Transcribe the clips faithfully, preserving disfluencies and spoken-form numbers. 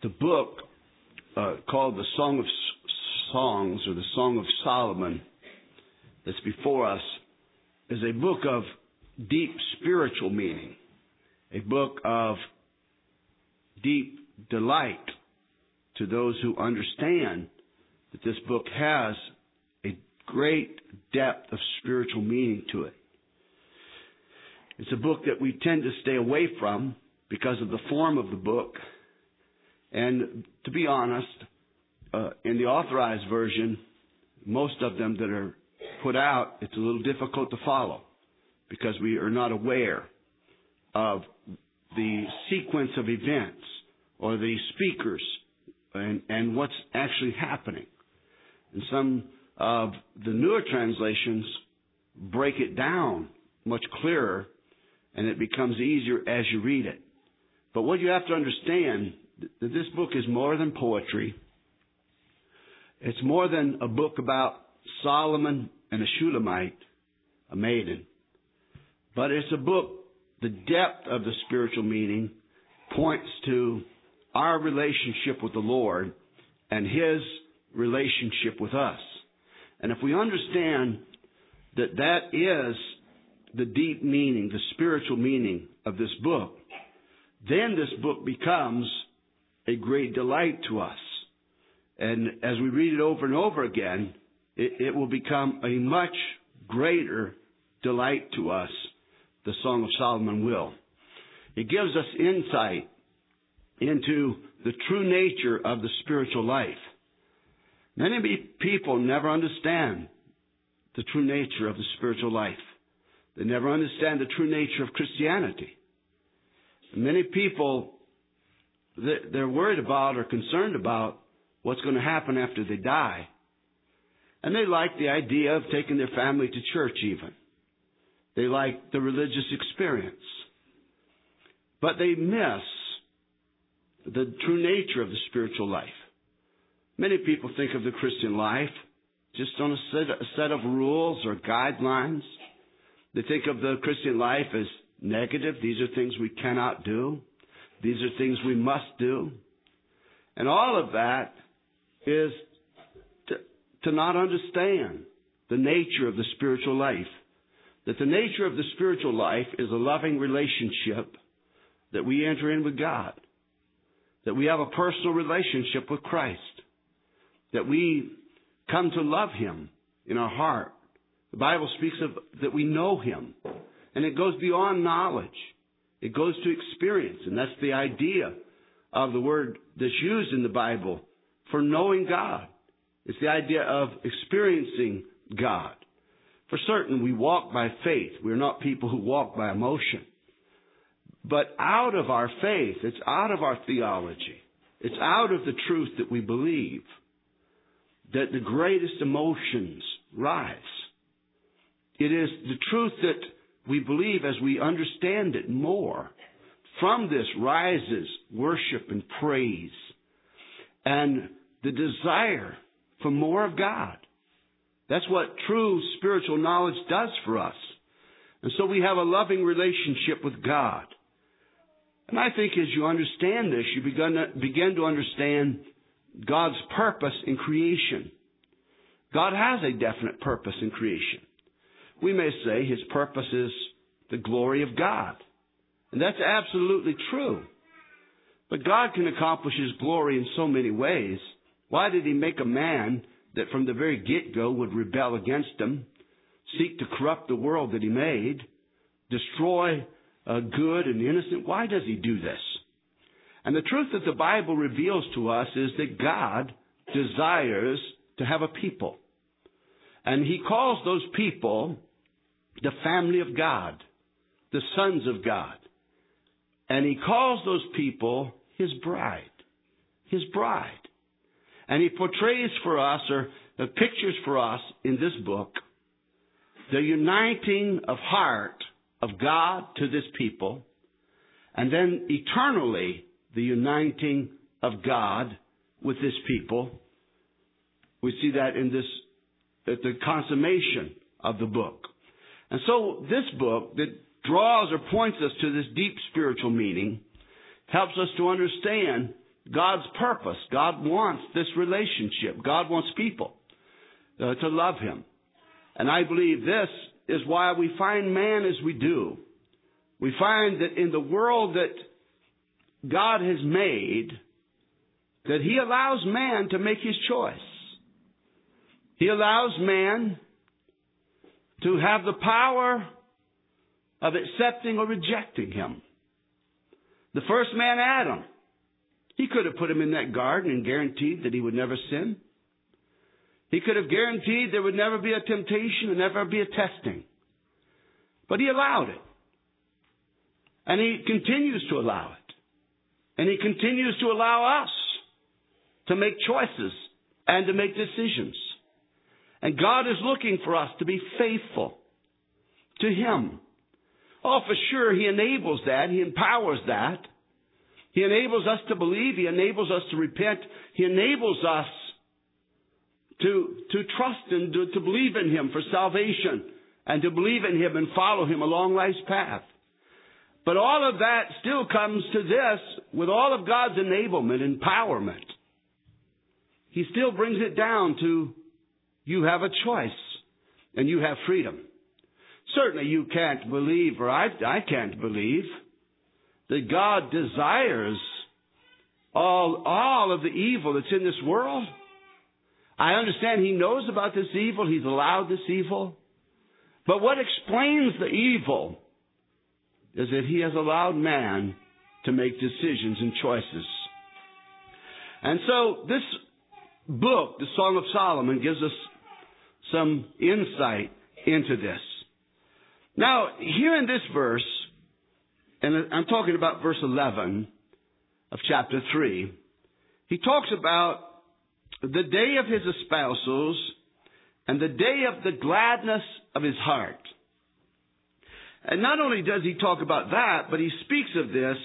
the book uh, called the Song of Songs, or the Song of Solomon, that's before us, is a book of deep spiritual meaning, a book of deep delight to those who understand that this book has a great depth of spiritual meaning to it. It's a book that we tend to stay away from because of the form of the book. And to be honest, uh, in the authorized version, most of them that are put out, it's a little difficult to follow because we are not aware of the sequence of events or the speakers and, and what's actually happening. And some of the newer translations break it down much clearer, and it becomes easier as you read it. But what you have to understand, that this book is more than poetry. It's more than a book about Solomon and a Shulamite, a maiden. But it's a book, the depth of the spiritual meaning points to our relationship with the Lord and His relationship with us. And if we understand that that is the deep meaning, the spiritual meaning of this book, then this book becomes a great delight to us. And as we read it over and over again, it, it will become a much greater delight to us, the Song of Solomon will. It gives us insight into the true nature of the spiritual life. Many people never understand the true nature of the spiritual life. They never understand the true nature of Christianity. Many people, they're worried about or concerned about what's going to happen after they die. And they like the idea of taking their family to church even. They like the religious experience. But they miss the true nature of the spiritual life. Many people think of the Christian life just on a set, a set of rules or guidelines. They think of the Christian life as negative. These are things we cannot do. These are things we must do. And all of that is to, to not understand the nature of the spiritual life. That the nature of the spiritual life is a loving relationship that we enter in with God. That we have a personal relationship with Christ. That we come to love Him in our heart. The Bible speaks of that we know Him. And it goes beyond knowledge. It goes to experience. And that's the idea of the word that's used in the Bible for knowing God. It's the idea of experiencing God. For certain, we walk by faith. We're not people who walk by emotion. But out of our faith, it's out of our theology, it's out of the truth that we believe, that the greatest emotions rise. It is the truth that we believe as we understand it more. From this rises worship and praise and the desire for more of God. That's what true spiritual knowledge does for us. And so we have a loving relationship with God. And I think as you understand this, you begin to, begin to understand God's purpose in creation. God has a definite purpose in creation. We may say His purpose is the glory of God. And that's absolutely true. But God can accomplish His glory in so many ways. Why did He make a man that from the very get-go would rebel against Him, seek to corrupt the world that He made, destroy uh, good and innocent? Why does He do this? And the truth that the Bible reveals to us is that God desires to have a people. And He calls those people the family of God, the sons of God. And He calls those people His bride, His bride. And He portrays for us, or uh, pictures for us in this book, the uniting of heart of God to this people, and then eternally the uniting of God with this people. We see that in this, at the consummation of the book. And so this book that draws or points us to this deep spiritual meaning helps us to understand God's purpose. God wants this relationship. God wants people uh, to love Him. And I believe this is why we find man as we do. We find that in the world that God has made, that He allows man to make his choice. He allows man to have the power of accepting or rejecting Him. The first man, Adam, He could have put him in that garden and guaranteed that he would never sin. He could have guaranteed there would never be a temptation and never be a testing. But He allowed it. And He continues to allow it. And He continues to allow us to make choices and to make decisions. And God is looking for us to be faithful to Him. Oh, for sure, He enables that. He empowers that. He enables us to believe. He enables us to repent. He enables us to, to trust and to, to believe in Him for salvation and to believe in Him and follow Him along life's path. But all of that still comes to this, with all of God's enablement, empowerment. He still brings it down to you have a choice and you have freedom. Certainly you can't believe, or I, I can't believe, that God desires all, all of the evil that's in this world. I understand He knows about this evil. He's allowed this evil. But what explains the evil is that He has allowed man to make decisions and choices. And so this book, the Song of Solomon, gives us some insight into this. Now, here in this verse, and I'm talking about verse eleven of chapter three, he talks about the day of his espousals and the day of the gladness of his heart. And not only does he talk about that, but he speaks of this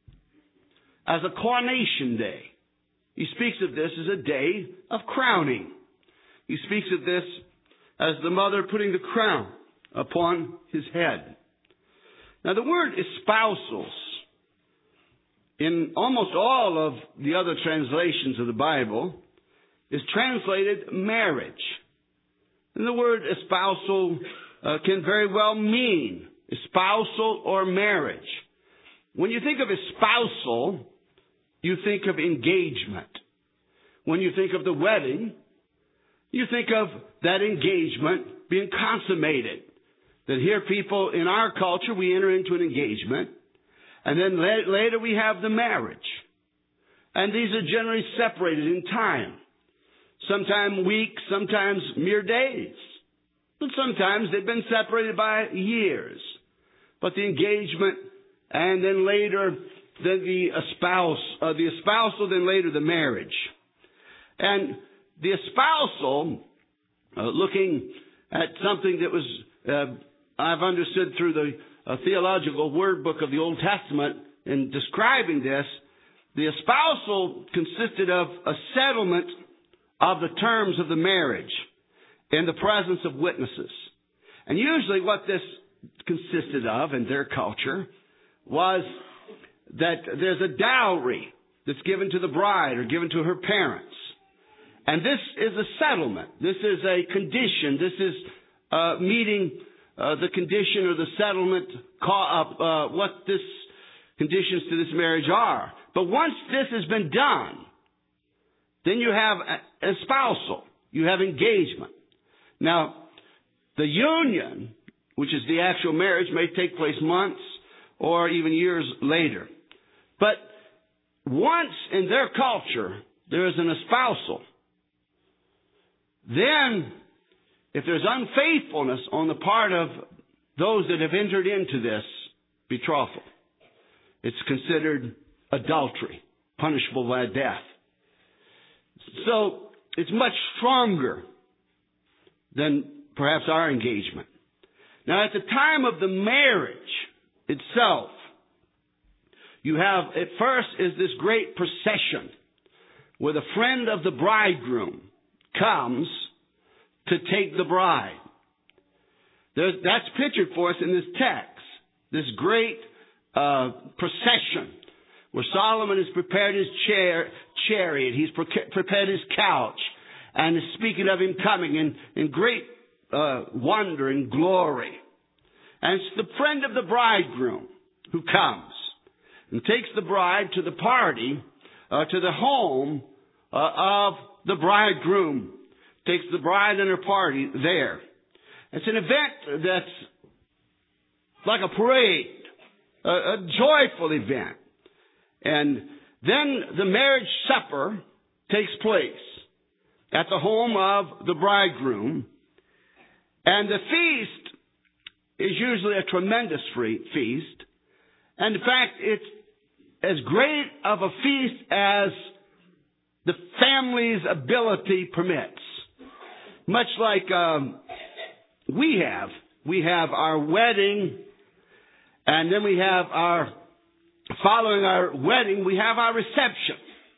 as a coronation day. He speaks of this as a day of crowning. He speaks of this as the mother putting the crown upon his head. Now the word espousals, in almost all of the other translations of the Bible, is translated marriage. And the word espousal uh, can very well mean espousal or marriage. When you think of espousal, you think of engagement. When you think of the wedding, you think of that engagement being consummated. That here people, in our culture, we enter into an engagement, and then la- later we have the marriage. And these are generally separated in time. Sometimes weeks, sometimes mere days. But sometimes they've been separated by years. But the engagement, and then later the, the espouse, uh, the espousal, then later the marriage. And the espousal, uh, looking at something that was, uh, I've understood through the uh, theological word book of the Old Testament in describing this, the espousal consisted of a settlement of the terms of the marriage in the presence of witnesses. And usually what this consisted of in their culture was that there's a dowry that's given to the bride or given to her parents. And this is a settlement. This is a condition. This is uh, meeting uh, the condition or the settlement, uh, uh, what this conditions to this marriage are. But once this has been done, then you have a, a spousal. You have engagement. Now, the union, which is the actual marriage, may take place months or even years later. But once in their culture there is an espousal, then if there's unfaithfulness on the part of those that have entered into this betrothal, it's considered adultery, punishable by death. So it's much stronger than perhaps our engagement. Now, at the time of the marriage itself, you have, at first, is this great procession where the friend of the bridegroom comes to take the bride. There's, that's pictured for us in this text, this great uh, procession where Solomon has prepared his chair, chariot. He's pre- prepared his couch, and is speaking of him coming in, in great uh, wonder and glory. And it's the friend of the bridegroom who comes and takes the bride to the party, uh, to the home uh, of the bridegroom. Takes the bride and her party there. It's an event that's like a parade, a, a joyful event. And then the marriage supper takes place at the home of the bridegroom. And the feast is usually a tremendous free feast. And in fact, it's as great of a feast as the family's ability permits. Much like um, we have. We have our wedding, and then we have our, following our wedding, we have our reception.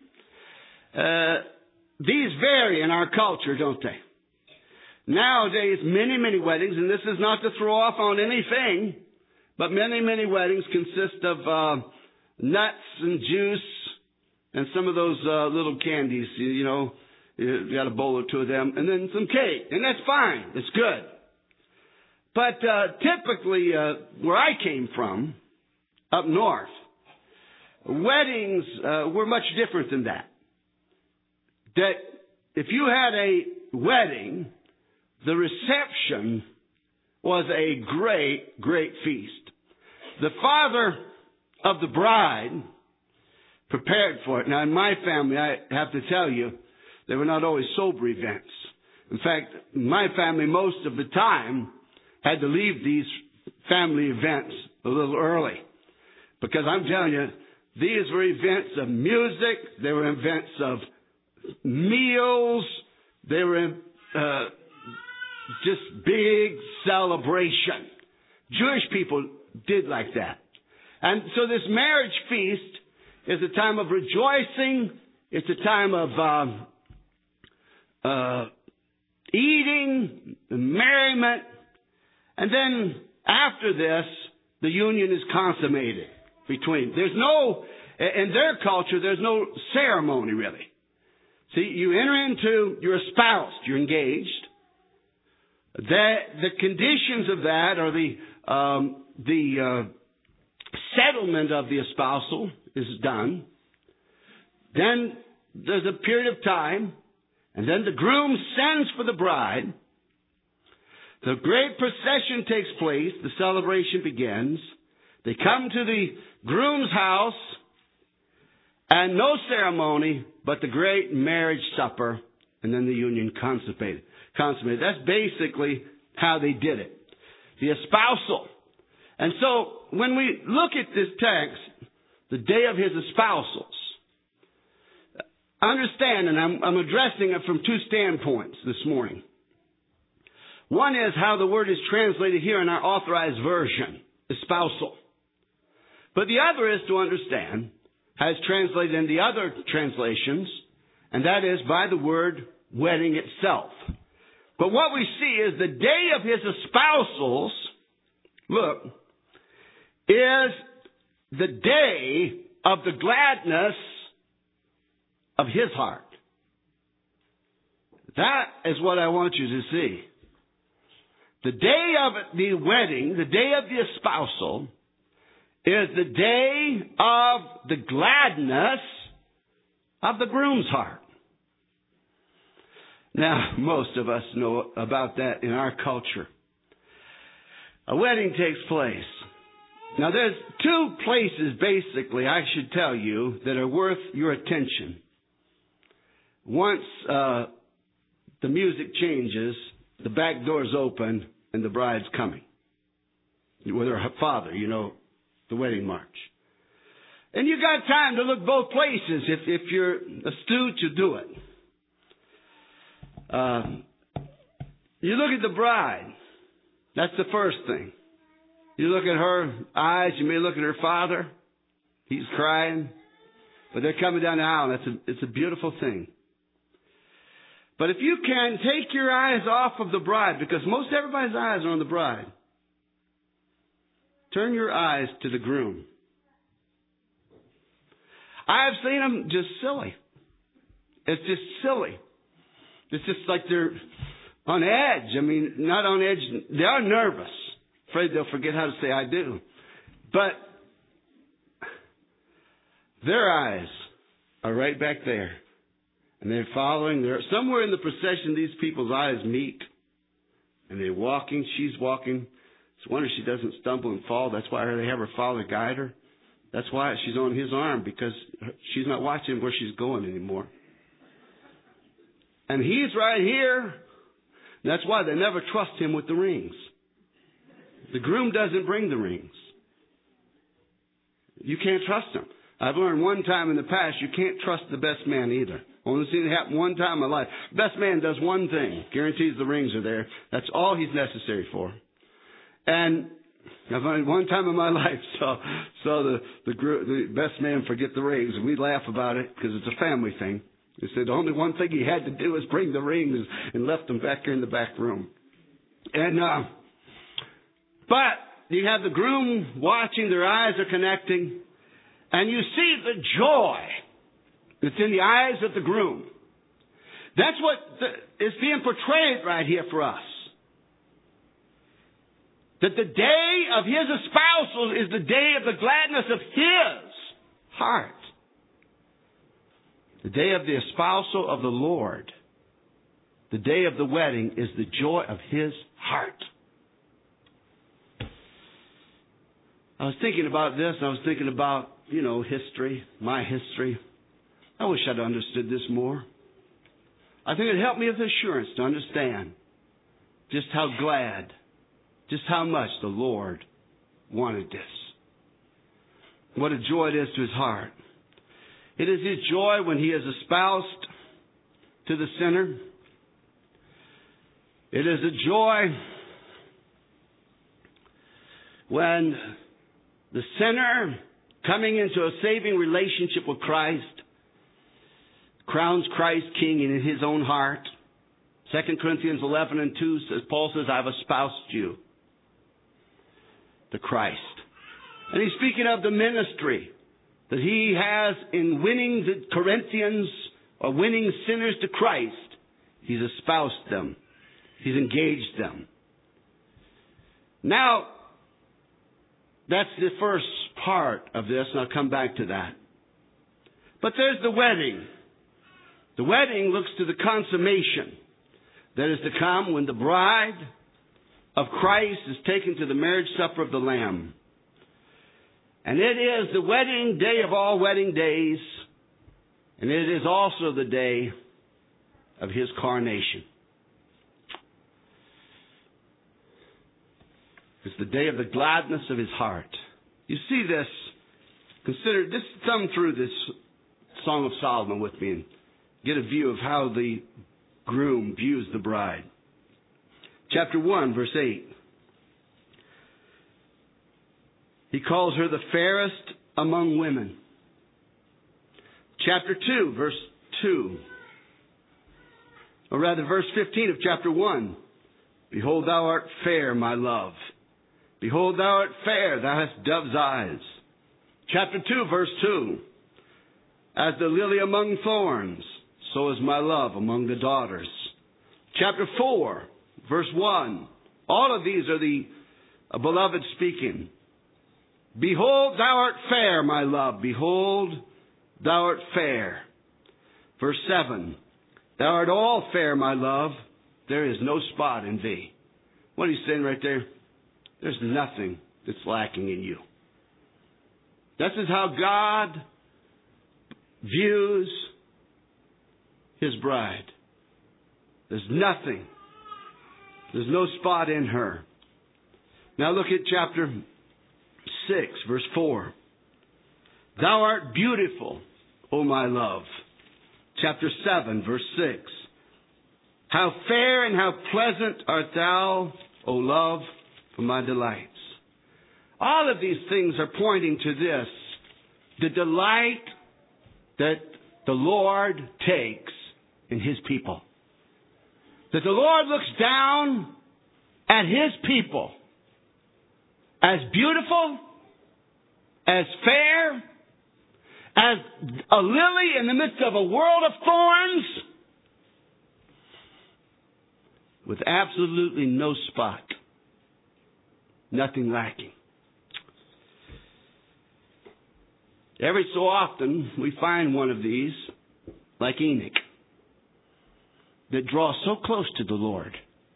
Uh, these vary in our culture, don't they? Nowadays, many, many weddings, and this is not to throw off on anything, but many, many weddings consist of uh, nuts and juice and some of those uh, little candies, you know. You got a bowl or two of them, and then some cake. And that's fine. It's good. But uh, typically, uh, where I came from, up north, weddings uh, were much different than that. That if you had a wedding, the reception was a great, great feast. The father of the bride prepared for it. Now, in my family, I have to tell you, they were not always sober events. In fact, my family, most of the time, had to leave these family events a little early. Because I'm telling you, these were events of music, they were events of meals, they were uh, just big celebration. Jewish people did like that. And so this marriage feast is a time of rejoicing. It's a time of um, uh, eating, merriment. And then after this, the union is consummated between. There's no, in their culture, there's no ceremony really. See, you enter into, you're espoused, you're engaged. That, the conditions of that are the, um, the uh, settlement of the espousal is done. Then there's a period of time, and then the groom sends for the bride. The great procession takes place. The celebration begins. They come to the groom's house, and no ceremony, but the great marriage supper, and then the union consummated. Consummated. That's basically how they did it. The espousal. And so, when we look at this text, the day of his espousals, understand, and I'm, I'm addressing it from two standpoints this morning. One is how the word is translated here in our authorized version, espousal. But the other is to understand how it's translated in the other translations, and that is by the word wedding itself. But what we see is the day of his espousals, look, is the day of the gladness of his heart. That is what I want you to see. The day of the wedding, the day of the espousal, is the day of the gladness of the groom's heart. Now, most of us know about that in our culture. A wedding takes place. Now, there's two places, basically, I should tell you, that are worth your attention. Once uh, the music changes, the back door's open, and the bride's coming. With her father, you know, the wedding march. And you got time to look both places. If, if you're astute, you do it. Uh, you look at the bride. That's the first thing. You look at her eyes. You may look at her father. He's crying. But they're coming down the aisle. That's a, it's a beautiful thing. But if you can, take your eyes off of the bride, because most everybody's eyes are on the bride. Turn your eyes to the groom. I've seen them just silly. It's just silly. It's just like they're on edge. I mean, not on edge. They are nervous. Afraid they'll forget how to say I do. But their eyes are right back there. And they're following. They're somewhere in the procession, these people's eyes meet. And they're walking. She's walking. It's a wonder she doesn't stumble and fall. That's why they have her father guide her. That's why she's on his arm, because she's not watching where she's going anymore. And he's right here. That's why they never trust him with the rings. The groom doesn't bring the rings. You can't trust him. I've learned one time in the past, you can't trust the best man either. Only seen it happen one time in my life. Best man does one thing. Guarantees the rings are there. That's all he's necessary for. And I've learned one time in my life, so so the the, the best man forget the rings. And we laugh about it because it's a family thing. He said the only one thing he had to do was bring the rings, and left them back here in the back room. And uh, but you have the groom watching. Their eyes are connecting. And you see the joy that's in the eyes of the groom. That's what the, is being portrayed right here for us. That the day of his espousal is the day of the gladness of his heart. The day of the espousal of the Lord. The day of the wedding is the joy of his heart. I was thinking about this, and I was thinking about, you know, history, my history. I wish I'd understood this more. I think it helped me with assurance to understand just how glad, just how much the Lord wanted this. What a joy it is to his heart. It is his joy when he is espoused to the sinner. It is a joy when the sinner, coming into a saving relationship with Christ, crowns Christ king in his own heart. Second Corinthians eleven and two says, Paul says, I've espoused you to Christ. And he's speaking of the ministry that he has in winning the Corinthians or winning sinners to Christ. He's espoused them. He's engaged them. Now, that's the first part of this, and I'll come back to that. But there's the wedding. The wedding looks to the consummation that is to come when the bride of Christ is taken to the marriage supper of the Lamb. And it is the wedding day of all wedding days, and it is also the day of his coronation. It's the day of the gladness of his heart. You see this, consider, just thumb through this Song of Solomon with me and get a view of how the groom views the bride. Chapter one, verse eight. He calls her the fairest among women. Chapter two, verse two. Or rather, verse fifteen of chapter one. Behold, thou art fair, my love. Behold, thou art fair, thou hast dove's eyes. Chapter two, verse two. As the lily among thorns, so is my love among the daughters. Chapter four, verse one. All of these are the uh, beloved speaking. Behold, thou art fair, my love. Behold, thou art fair. Verse seven. Thou art all fair, my love. There is no spot in thee. What are you saying right there? There's nothing that's lacking in you. This is how God views his bride. There's nothing. There's no spot in her. Now look at chapter six, verse four. Thou art beautiful, O my love. Chapter seven, verse six. How fair and how pleasant art thou, O love, for my delights. All of these things are pointing to this. The delight that the Lord takes in his people. That the Lord looks down at his people as beautiful, as fair, as a lily in the midst of a world of thorns, with absolutely no spot, nothing lacking. Every so often, we find one of these, like Enoch, that draw so close to the Lord,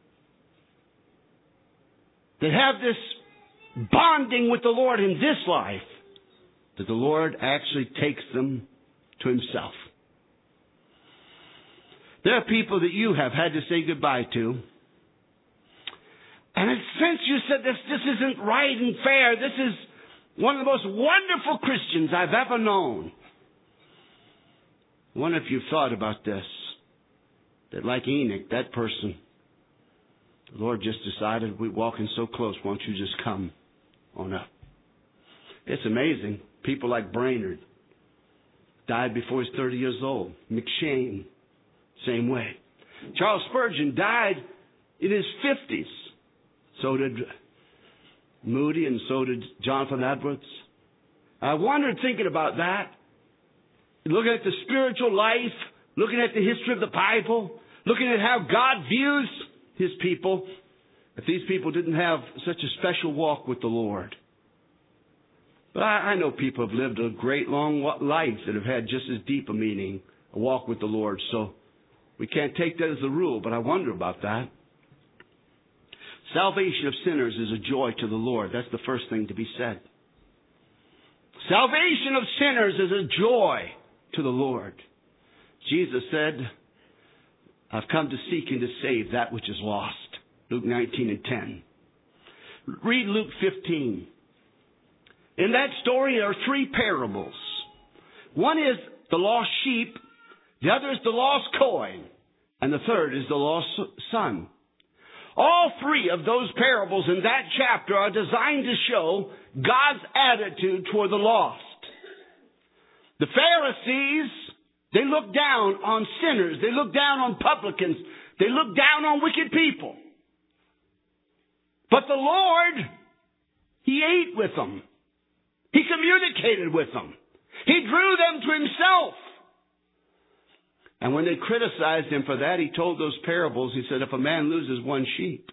that have this bonding with the Lord in this life, that the Lord actually takes them to Himself. There are people that you have had to say goodbye to, and since you said this, this isn't right and fair, this is one of the most wonderful Christians I've ever known. I wonder if you've thought about this, that like Enoch, that person, the Lord just decided, we're walking so close, why don't you just come on up? It's amazing. People like Brainerd died before he was thirty years old. McShane, same way. Charles Spurgeon died in his fifties. So did Moody, and so did Jonathan Edwards. I wondered, thinking about that, looking at the spiritual life, looking at the history of the Bible, looking at how God views His people, if these people didn't have such a special walk with the Lord. But I, I know people have lived a great long life that have had just as deep a meaning, a walk with the Lord. So we can't take that as a rule, but I wonder about that. Salvation of sinners is a joy to the Lord. That's the first thing to be said. Salvation of sinners is a joy to the Lord. Jesus said, I've come to seek and to save that which is lost. Luke nineteen and ten. Read Luke fifteen. In that story there are three parables. One is the lost sheep, the other is the lost coin, and the third is the lost son. All three of those parables in that chapter are designed to show God's attitude toward the lost. The Pharisees, they look down on sinners. They look down on publicans. They look down on wicked people. But the Lord, He ate with them. He communicated with them. He drew them to Himself. And when they criticized Him for that, He told those parables. He said, if a man loses one sheep,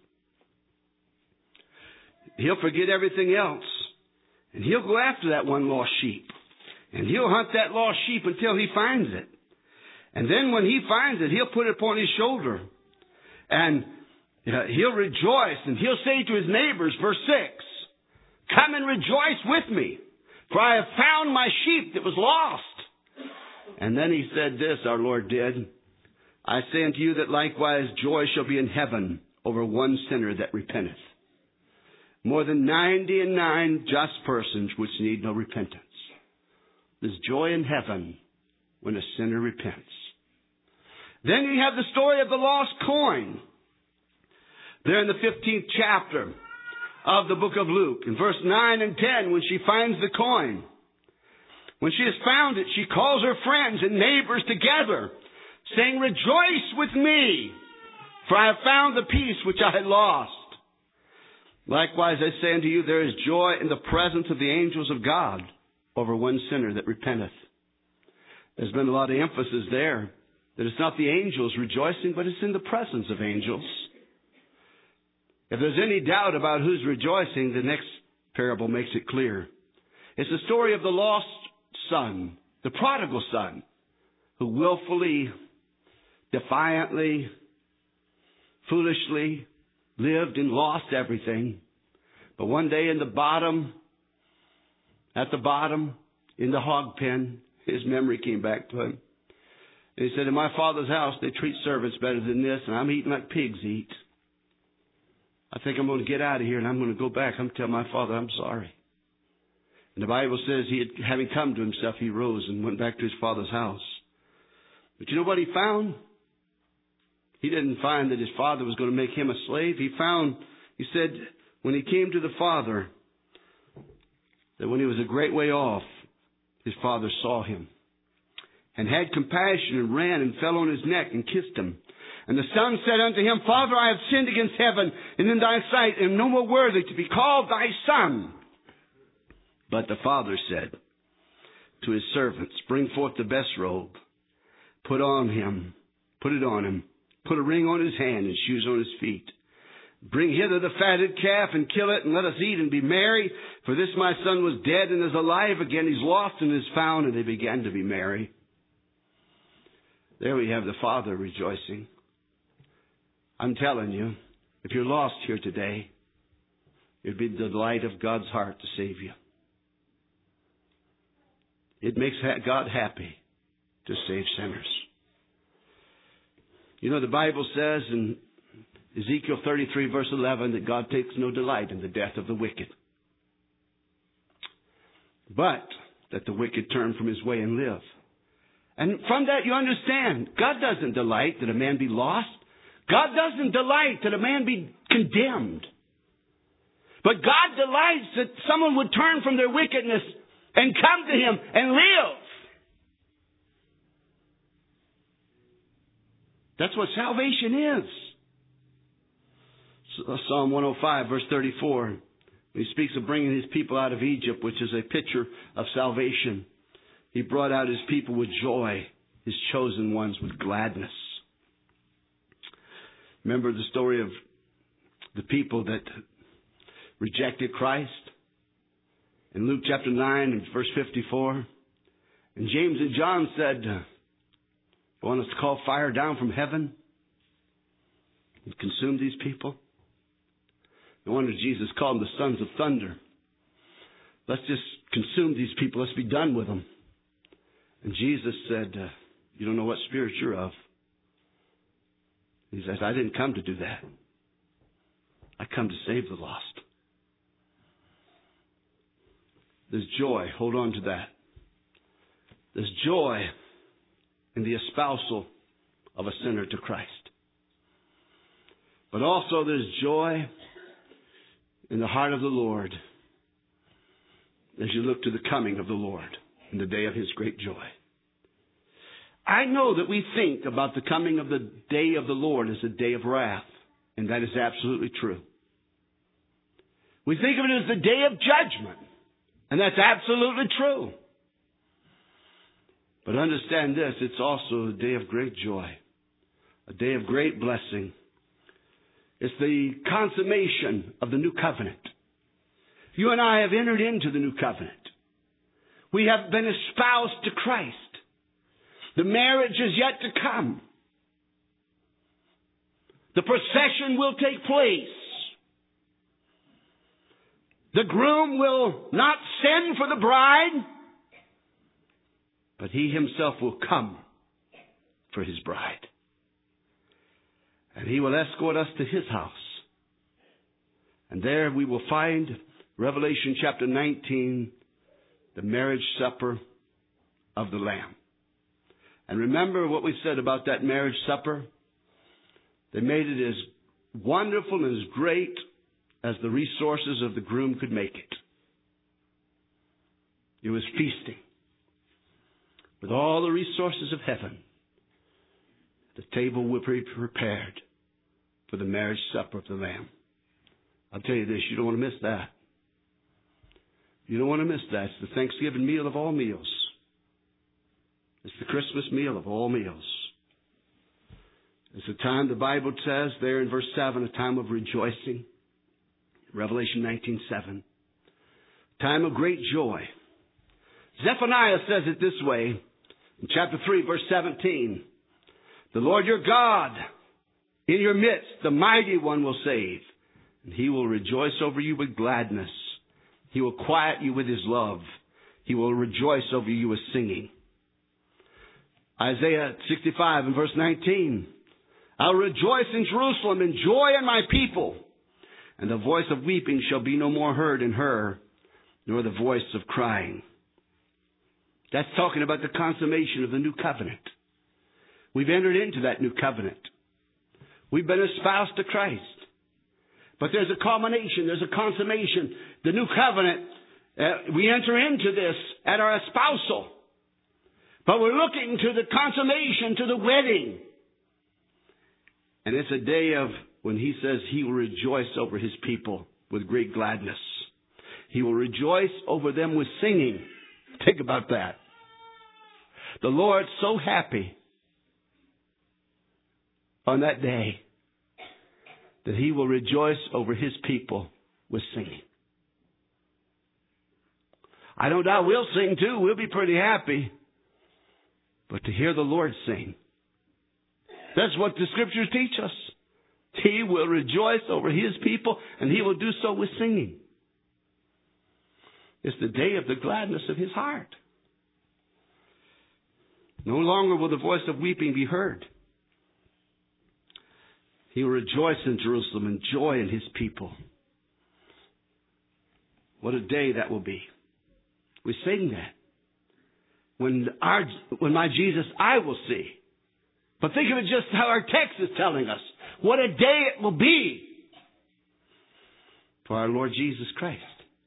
he'll forget everything else. And he'll go after that one lost sheep. And he'll hunt that lost sheep until he finds it. And then when he finds it, he'll put it upon his shoulder. And he'll rejoice. And he'll say to his neighbors, verse six, come and rejoice with me, for I have found my sheep that was lost. And then he said this, our Lord did, I say unto you that likewise joy shall be in heaven over one sinner that repenteth, more than ninety and nine just persons which need no repentance. There's joy in heaven when a sinner repents. Then you have the story of the lost coin. There in the fifteenth chapter of the book of Luke, in verse nine and ten, when she finds the coin. When she has found it, she calls her friends and neighbors together, saying, rejoice with me, for I have found the piece which I had lost. Likewise, I say unto you, there is joy in the presence of the angels of God over one sinner that repenteth. There's been a lot of emphasis there that it's not the angels rejoicing, but it's in the presence of angels. If there's any doubt about who's rejoicing, the next parable makes it clear. It's the story of the lost son, the prodigal son, who willfully, defiantly, foolishly lived and lost everything. But one day in the bottom, at the bottom, in the hog pen, his memory came back to him. And he said, in my father's house, they treat servants better than this, and I'm eating like pigs eat. I think I'm going to get out of here, and I'm going to go back. I'm going to tell my father I'm sorry. And the Bible says, he had, having come to himself, he rose and went back to his father's house. But you know what he found? He didn't find that his father was going to make him a slave. He found, he said, when he came to the father, that when he was a great way off, his father saw him and had compassion and ran and fell on his neck and kissed him. And the son said unto him, Father, I have sinned against heaven and in thy sight, and am no more worthy to be called thy son. But the father said, to his servants, bring forth the best robe, put on him, put it on him, put a ring on his hand and shoes on his feet. Bring hither the fatted calf and kill it, and let us eat and be merry. For this my son was dead and is alive again. He's lost and is found. And they began to be merry. There we have the Father rejoicing. I'm telling you, if you're lost here today, it'd be the delight of God's heart to save you. It makes God happy to save sinners. You know, the Bible says in Ezekiel thirty-three, verse eleven, that God takes no delight in the death of the wicked, but that the wicked turn from his way and live. And from that you understand, God doesn't delight that a man be lost. God doesn't delight that a man be condemned. But God delights that someone would turn from their wickedness and come to him and live. That's what salvation is. Psalm one oh five, verse thirty-four, he speaks of bringing his people out of Egypt, which is a picture of salvation. He brought out his people with joy, his chosen ones with gladness. Remember the story of the people that rejected Christ? In Luke chapter nine and verse fifty-four, and James and John said, "You want us to call fire down from heaven and consume these people?" No wonder Jesus called them the sons of thunder. Let's just consume these people. Let's be done with them. And Jesus said, uh, you don't know what spirit you're of. He says, I didn't come to do that. I come to save the lost. There's joy. Hold on to that. There's joy in the espousal of a sinner to Christ. But also there's joy in the heart of the Lord as you look to the coming of the Lord in the day of his great joy. I know that we think about the coming of the day of the Lord as a day of wrath, and that is absolutely true. We think of it as the day of judgment, and that's absolutely true. But understand this, it's also a day of great joy, a day of great blessing. It's the consummation of the new covenant. You and I have entered into the new covenant. We have been espoused to Christ. The marriage is yet to come. The procession will take place. The groom will not send for the bride, but he himself will come for his bride. And he will escort us to his house. And there we will find Revelation chapter nineteen, the marriage supper of the Lamb. And remember what we said about that marriage supper? They made it as wonderful and as great as the resources of the groom could make it. It was feasting with all the resources of heaven. The table will be prepared for the marriage supper of the Lamb. I'll tell you this, you don't want to miss that. You don't want to miss that. It's the Thanksgiving meal of all meals. It's the Christmas meal of all meals. It's a time, the Bible says there in verse seven, a time of rejoicing. Revelation nineteen seven. Time of great joy. Zephaniah says it this way in chapter three, verse seventeen. The Lord your God, in your midst, the mighty one will save. And he will rejoice over you with gladness. He will quiet you with his love. He will rejoice over you with singing. Isaiah sixty-five and verse nineteen. I'll rejoice in Jerusalem and joy in my people. And the voice of weeping shall be no more heard in her, nor the voice of crying. That's talking about the consummation of the new covenant. We've entered into that new covenant. We've been espoused to Christ. But there's a culmination, there's a consummation. The new covenant, uh, we enter into this at our espousal. But we're looking to the consummation, to the wedding. And it's a day of when he says he will rejoice over his people with great gladness. He will rejoice over them with singing. Think about that. the Lord's so happy on that day that He will rejoice over His people with singing. I don't doubt we'll sing too. We'll be pretty happy. But to hear the Lord sing, that's what the Scriptures teach us. He will rejoice over His people, and He will do so with singing. It's the day of the gladness of His heart. No longer will the voice of weeping be heard. He will rejoice in Jerusalem and joy in His people. What a day that will be. We sing that. When our, when my Jesus I will see. But think of it just how our text is telling us. What a day it will be for our Lord Jesus Christ.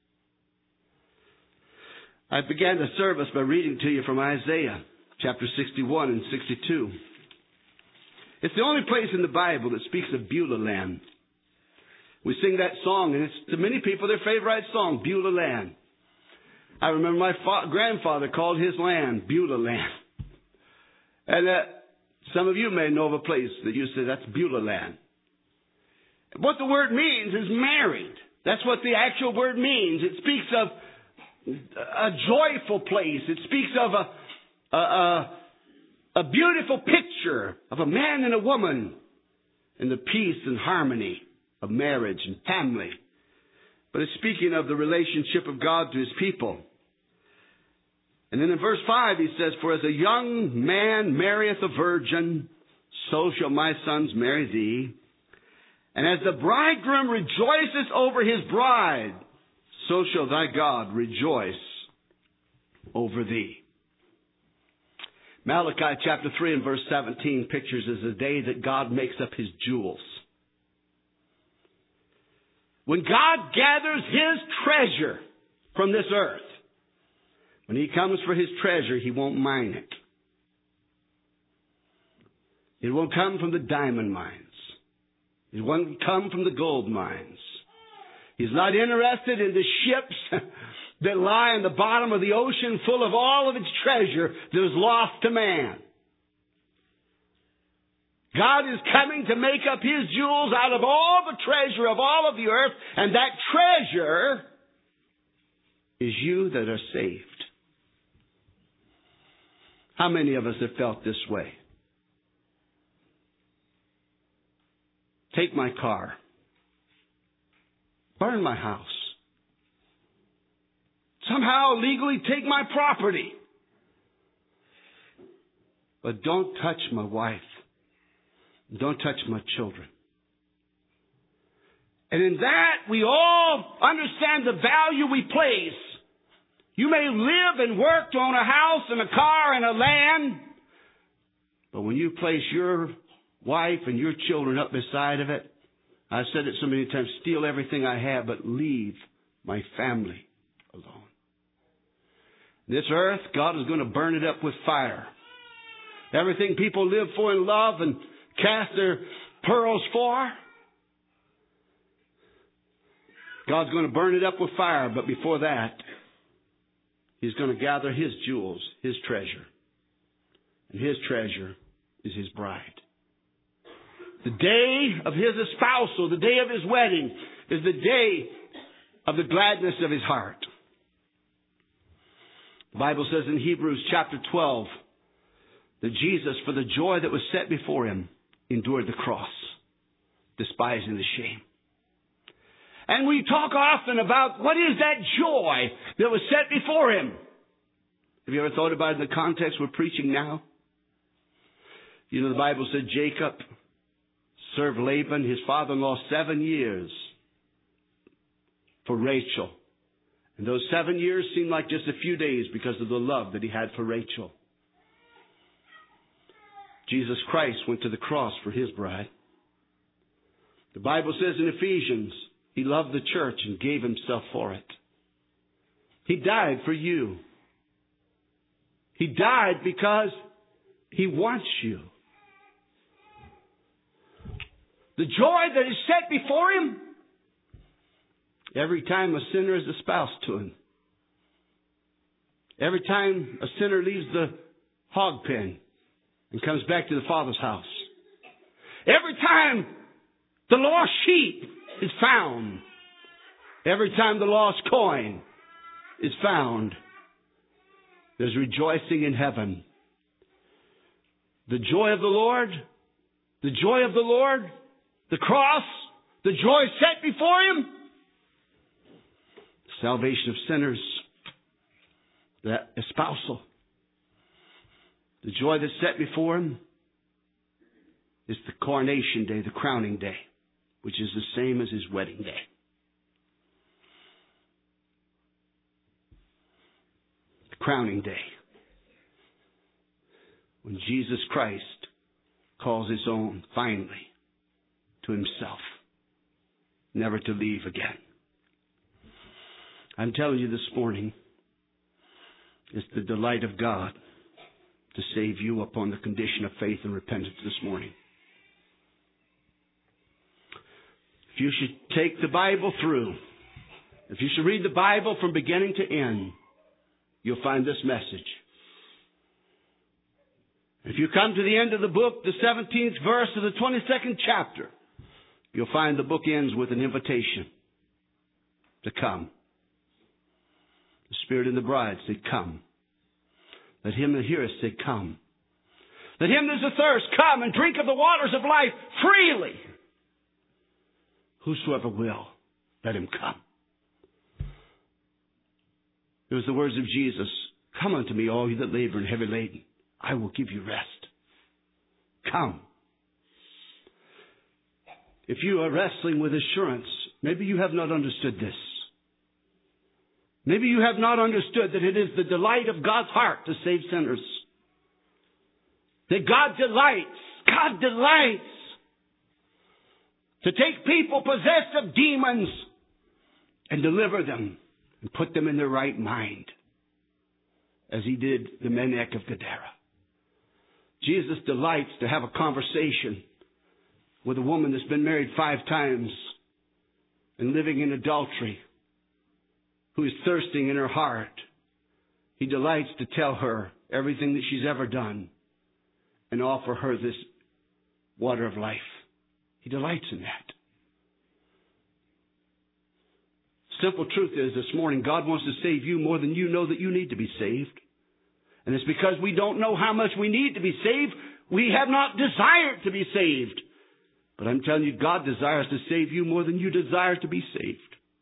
I began the service by reading to you from Isaiah chapter sixty-one and sixty-two. It's the only place in the Bible that speaks of Beulah land. We sing that song, and it's to many people their favorite song, Beulah land. I remember my fa- grandfather called his land Beulah land. And uh, some of you may know of a place that you say that's Beulah land. What the word means is married. That's what the actual word means. It speaks of a joyful place. It speaks of a, a, a, a beautiful picture of a man and a woman in the peace and harmony of marriage and family. But it's speaking of the relationship of God to His people. And then in verse five he says, for as a young man marrieth a virgin, so shall my sons marry thee. And as the bridegroom rejoices over his bride, so shall thy God rejoice over thee. Malachi chapter three and verse seventeen pictures as a day that God makes up His jewels. When God gathers His treasure from this earth, when He comes for His treasure, He won't mine it. It won't come from the diamond mines. It won't come from the gold mines. He's not interested in the ships that lie in the bottom of the ocean full of all of its treasure that is lost to man. God is coming to make up His jewels out of all the treasure of all of the earth, and that treasure is you that are saved. How many of us have felt this way? Take my car. Burn my house. Somehow legally take my property. But don't touch my wife. Don't touch my children. And in that, we all understand the value we place. You may live and work to own a house and a car and a land, but when you place your wife and your children up beside of it, I've said it so many times, steal everything I have, but leave my family alone. This earth, God is going to burn it up with fire. Everything people live for and love and cast their pearls for, God's going to burn it up with fire, but before that, He's going to gather His jewels, His treasure. And His treasure is His bride. The day of His espousal, the day of His wedding, is the day of the gladness of His heart. The Bible says in Hebrews chapter twelve that Jesus, for the joy that was set before Him, endured the cross, despising the shame. And we talk often about what is that joy that was set before Him. Have you ever thought about it in the context we're preaching now? You know, the Bible said Jacob served Laban, his father-in-law, seven years for Rachel. And those seven years seemed like just a few days because of the love that he had for Rachel. Jesus Christ went to the cross for His bride. The Bible says in Ephesians, He loved the church and gave Himself for it. He died for you. He died because He wants you. The joy that is set before Him, every time a sinner is espoused to Him, every time a sinner leaves the hog pen and comes back to the Father's house. Every time the lost sheep is found, every time the lost coin is found, there's rejoicing in heaven. The joy of the Lord, the joy of the Lord, the cross, the joy set before Him, salvation of sinners, that espousal. The joy that's set before Him is the coronation day, the crowning day, which is the same as His wedding day. The crowning day, when Jesus Christ calls His own finally to Himself, never to leave again. I'm telling you this morning, it's the delight of God to save you upon the condition of faith and repentance this morning. If you should take the Bible through, if you should read the Bible from beginning to end, you'll find this message. If you come to the end of the book, the seventeenth verse of the twenty-second chapter, you'll find the book ends with an invitation to come. The Spirit and the bride say, come. Let him that heareth say, come. Let him that is athirst come and drink of the waters of life freely. Whosoever will, let him come. It was the words of Jesus. Come unto me, all you that labor and heavy laden. I will give you rest. Come. If you are wrestling with assurance, maybe you have not understood this. Maybe you have not understood that it is the delight of God's heart to save sinners. That God delights, God delights to take people possessed of demons and deliver them and put them in their right mind, as He did the Menach of Gadara. Jesus delights to have a conversation with a woman that's been married five times and living in adultery, who is thirsting in her heart. He delights to tell her everything that she's ever done and offer her this water of life. He delights in that. Simple truth is, this morning, God wants to save you more than you know that you need to be saved. And it's because we don't know how much we need to be saved, we have not desired to be saved. But I'm telling you, God desires to save you more than you desire to be saved.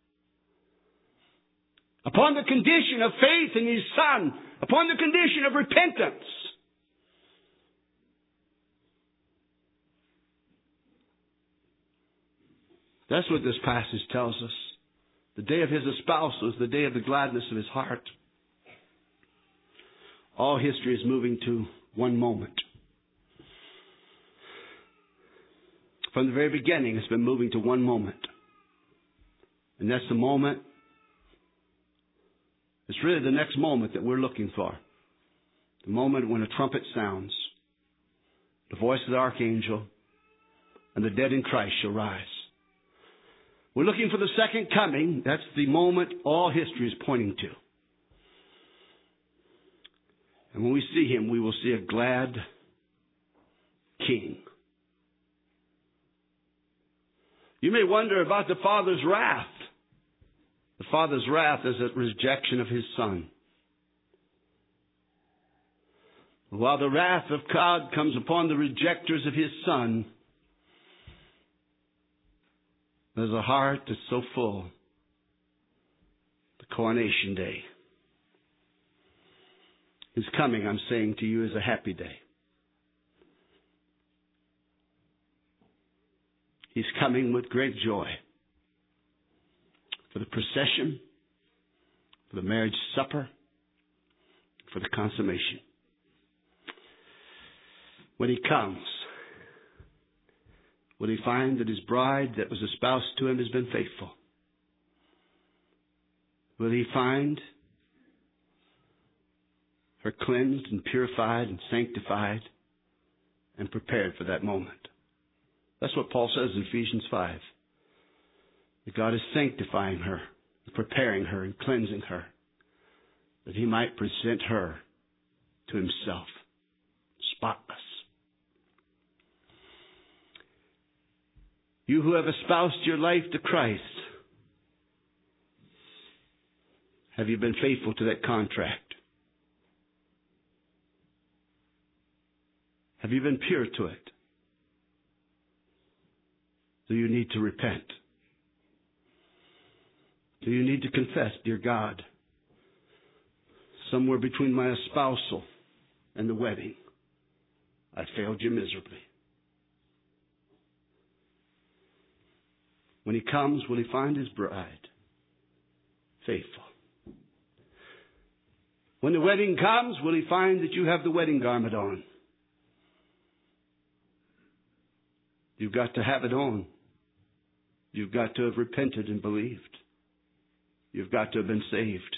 Upon the condition of faith in His Son, upon the condition of repentance. That's what this passage tells us. The day of His espousal is the day of the gladness of His heart. All history is moving to one moment. From the very beginning, it's been moving to one moment. And that's the moment. It's really the next moment that we're looking for. The moment when a trumpet sounds, the voice of the archangel, and the dead in Christ shall rise. We're looking for the second coming. That's the moment all history is pointing to. And when we see Him, we will see a glad King. You may wonder about the Father's wrath. The Father's wrath is a rejection of His Son. While the wrath of God comes upon the rejectors of His Son, there's a heart that's so full. The coronation day. His coming, I'm saying to you, is a happy day. He's coming with great joy. For the procession, for the marriage supper, for the consummation. When He comes, will He find that His bride that was espoused to Him has been faithful? Will He find her cleansed and purified and sanctified and prepared for that moment? That's what Paul says in Ephesians five. That God is sanctifying her, preparing her, and cleansing her, that He might present her to Himself spotless. You who have espoused your life to Christ, have you been faithful to that contract? Have you been pure to it? Do you need to repent? Do you need to confess, dear God, somewhere between my espousal and the wedding, I failed you miserably. When he comes, will he find his bride faithful? When the wedding comes, will he find that you have the wedding garment on? You've got to have it on. You've got to have repented and believed. You've got to have been saved.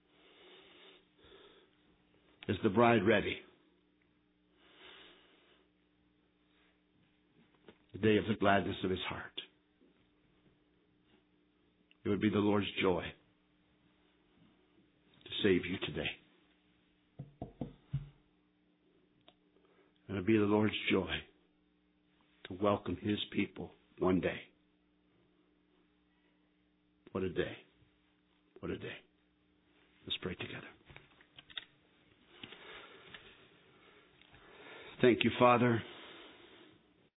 Is the bride ready? The day of the gladness of his heart. It would be the Lord's joy to save you today. It would be the Lord's joy to welcome his people one day. What a day. What a day. Let's pray together. Thank you, Father.